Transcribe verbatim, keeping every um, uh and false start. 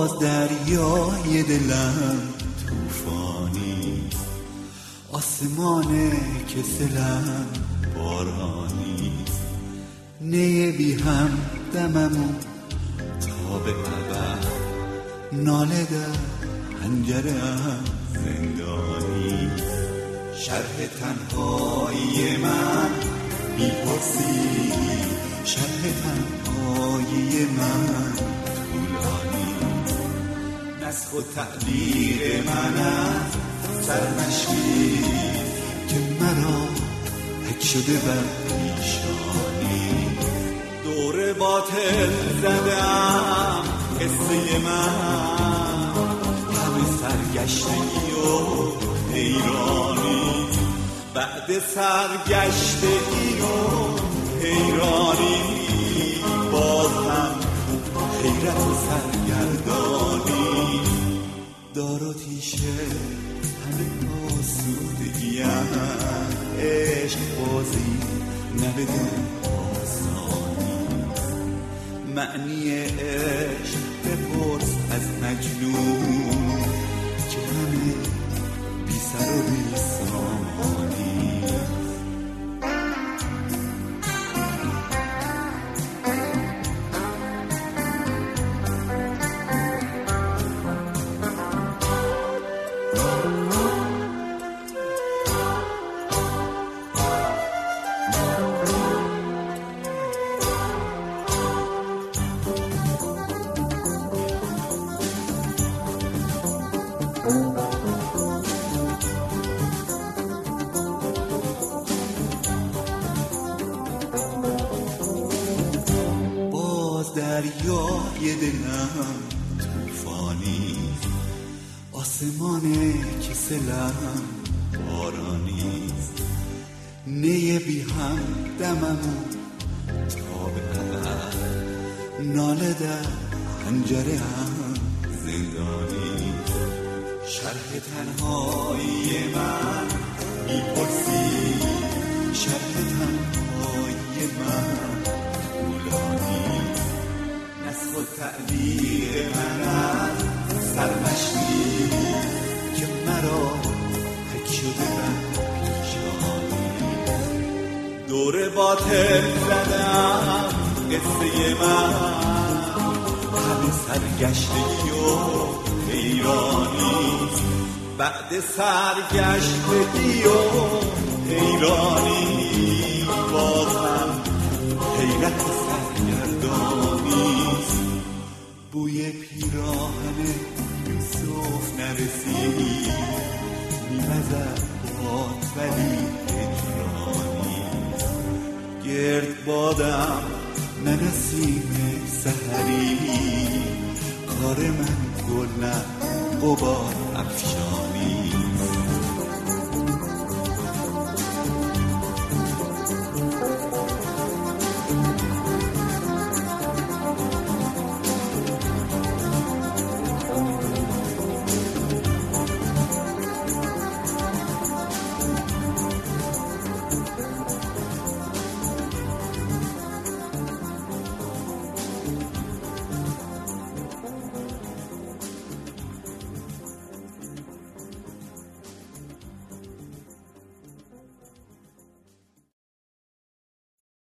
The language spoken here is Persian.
باز دریای دلم توفانی، آسمان کسلم بارانی، نه بی هم دممو تا به ابد، ناله در پنجره‌ام زندانی. شرح تنهایی من میپرسی، شرح تنهایی من طولانی، نسخ و تعبیر من از سرمشقی که مرا حک شده بر پیشانی. دور باطل زدم قصه من، همه سرگشتگی و حیرانی، بعد سرگشتگی و حیرانی باز هم حیرت و سرگردانی. دار و تیشه همه آسودگیم، عشق بازی نبدون آسانی. معنی عشق بپرس از مجنون که همه بی سر و بی سامانی. دریای دلم توفانی، آسمان کسلم بارانی، نه بی هم دممو تا به ابد، ناله در پنجره هم زندانی. شرح تنهایی من میپرسی، شرح تنهایی من طولانی، نسخ و تعبیر من از سرمشقی که مرا حک شده بر پیشانی. دور باطل زدم قصه من، همه سرگشتگی و حیرانی، بعد سرگشتگی و حیرانی باز هم حیرت و سرگردانی. بوی پیراهن یوسف نرسید، میوزد باد ولی هجرانی، گرد بادم نه نسیم سحری، کار من گل نه غبار افشانی.